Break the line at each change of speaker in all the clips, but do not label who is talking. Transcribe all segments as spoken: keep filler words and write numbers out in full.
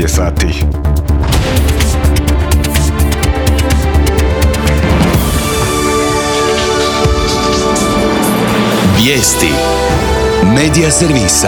je sati.
Vijesti Medija servisa.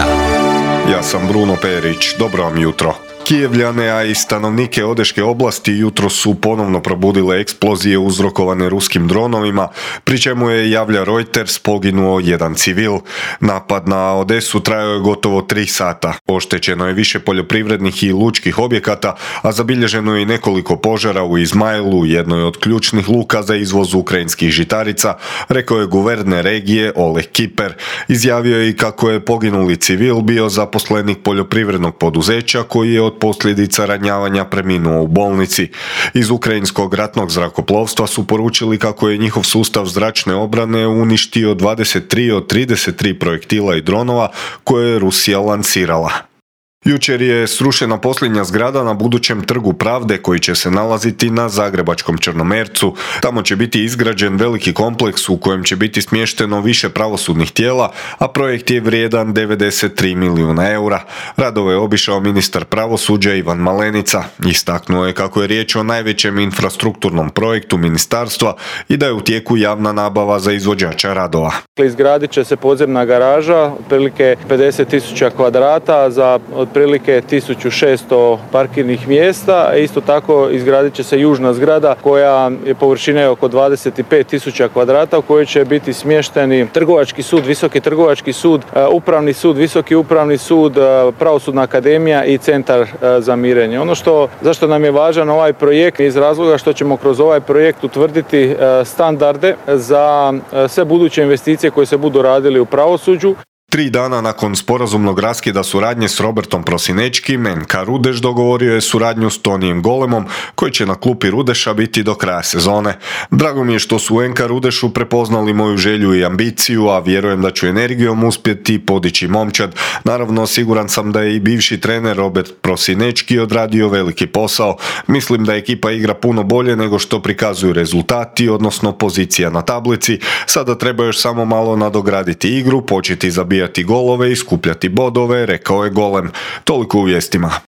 Ja sam Bruno Perić, dobro vam jutro. Kijevljane, a i stanovnike Odeške oblasti jutro su ponovno probudile eksplozije uzrokovane ruskim dronovima, pri čemu je, javlja Reuters, poginuo jedan civil. Napad na Odesu trajao je gotovo tri sata. Oštećeno je više poljoprivrednih i lučkih objekata, a zabilježeno je i nekoliko požara u Izmailu, jednoj od ključnih luka za izvoz ukrajinskih žitarica, rekao je guverner regije Oleg Kiper. Izjavio je i kako je poginuli civil bio zaposlenik poljoprivrednog poduzeća koji je od posljedica ranjavanja preminuo u bolnici. Iz ukrajinskog ratnog zrakoplovstva su poručili kako je njihov sustav zračne obrane uništio dvadeset tri od trideset tri projektila i dronova koje je Rusija lansirala. Jučer je srušena posljednja zgrada na budućem Trgu pravde koji će se nalaziti na zagrebačkom Črnomercu. Tamo će biti izgrađen veliki kompleks u kojem će biti smješteno više pravosudnih tijela, a projekt je vrijedan devedeset tri milijuna eura. Radove je obišao ministar pravosuđa Ivan Malenica. Istaknuo je kako je riječ o najvećem infrastrukturnom projektu ministarstva i da je u tijeku javna nabava za izvođača radova.
Izgradit će se podzemna garaža, otprilike pedeset tisuća kvadrata za otprilike tisuću šesto parkirnih mjesta. Isto tako izgradit će se južna zgrada koja je površine oko dvadeset pet tisuća kvadrata u kojoj će biti smješteni Trgovački sud, Visoki trgovački sud, Upravni sud, Visoki upravni sud, Pravosudna akademija i Centar za mirenje. Ono što, zašto nam je važan ovaj projekt iz razloga što ćemo kroz ovaj projekt utvrditi standarde za sve buduće investicije koje se budu radili u pravosuđu.
Tri dana nakon sporazumnog raskida suradnje s Robertom Prosinečkim, en ka Rudeš dogovorio je suradnju s Tonijem Golemom, koji će na klupi Rudeša biti do kraja sezone. Drago mi je što su u en ka Rudešu prepoznali moju želju i ambiciju, a vjerujem da ću energijom uspjeti podići momčad. Naravno, siguran sam da je i bivši trener Robert Prosinečki odradio veliki posao. Mislim da ekipa igra puno bolje nego što prikazuju rezultati, odnosno pozicija na tablici. Sada treba još samo malo nadograditi igru, početi zabijati golove i skupljati bodove, rekao je Golem. Toliko u vijestima.